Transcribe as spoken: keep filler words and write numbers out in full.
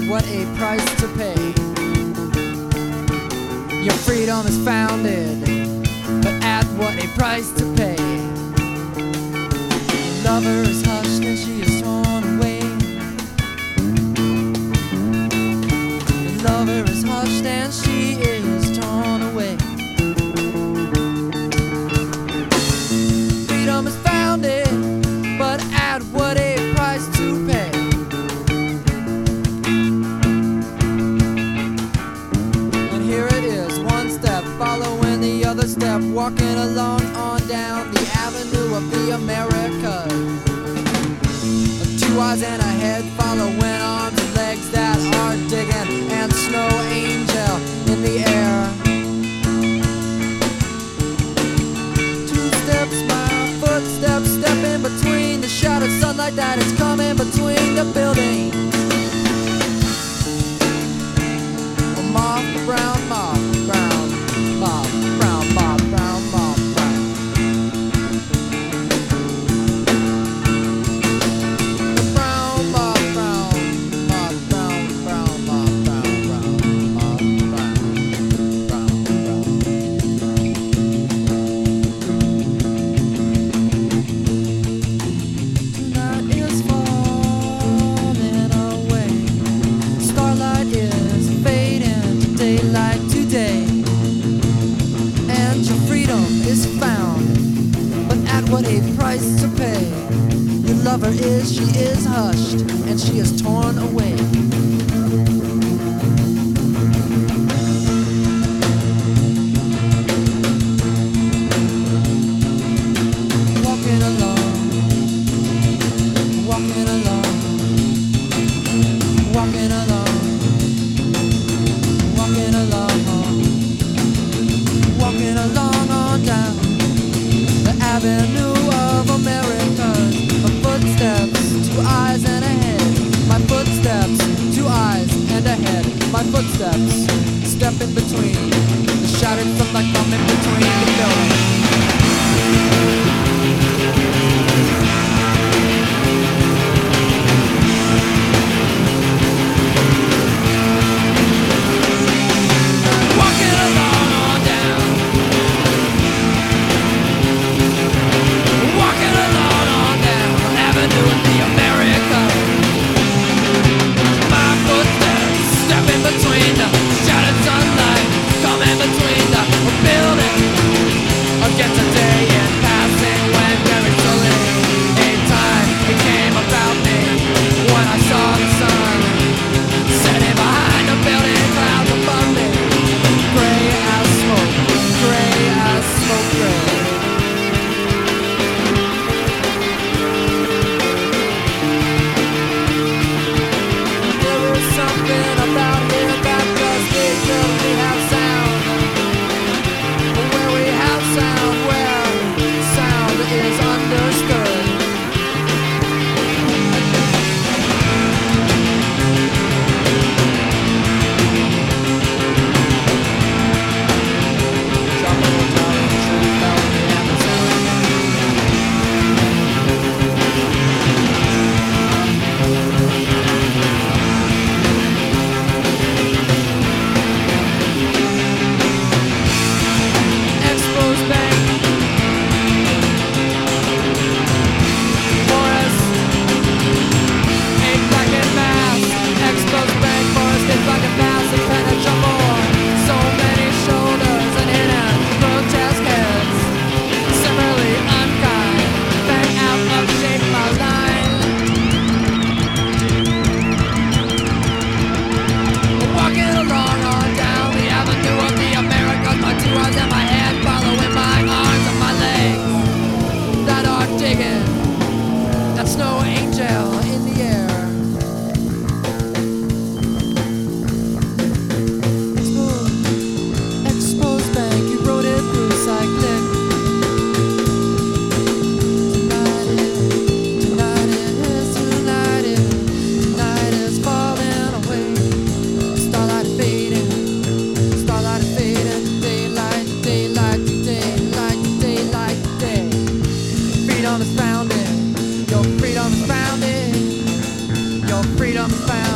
what a price to pay. Your freedom is founded, but at what a price to pay. Your lover is hushed and she is torn away. Your lover is hushed and she is torn away. Freedom is founded, but at what a price to pay. And here it is, one step following the other step, walking along on down the avenue of the Americas. Two eyes and a head following arms and legs that are digging, and snow angel in the air. Two steps, my footsteps, step in between the shattered sunlight that is coming between the buildings. A moth, brown moth, brown moth, brown moth, brown moth, brown. The brown moth, brown moth, brown, brown moth, brown, brown moth, brown, brown, brown. Tonight is falling away. Starlight is fading to daylight today. And your freedom is found, but at what a price to pay. Your lover is, she is hushed, and she is torn away. Walking along, walking along, walking along, walking along, walking along on down the avenue of Americas. My footsteps, two eyes and a head. My footsteps, two eyes and a head. My footsteps, step in between the shattered sunlight coming between the buildings. Walking along on down, walking along on down the avenue of the Americas. My footsteps step in between the shattered sunlight, coming between the building. Against a day in passing when very slowly a time became about me. When I saw the sun setting behind the building clouds above me, gray as smoke, gray as smoke, gray. There is something about here that does really have sound. Where we have sound, where sound is understood. Tropical time, tree melody and the sound. Exposed bank, forest, a blackened mass. Exposed bank, forest, a blackened mass, impenetrable. So many shoulders and hidden grotesque heads. Similarly unkind, bang out of shape my line. Walking along on down the avenue of the Americas, my two eyes and my head following my arms and my legs that are digging. That snow angel in the air. Exposed, exposed bank, you wrote it through cyclic. Tonight it, tonight it is, tonight it, tonight is falling away. Starlight is fading, starlight is fading. Daylight, daylight, daylight, daylight, day. Freedom is founded, your freedom is founded, your freedom is founded.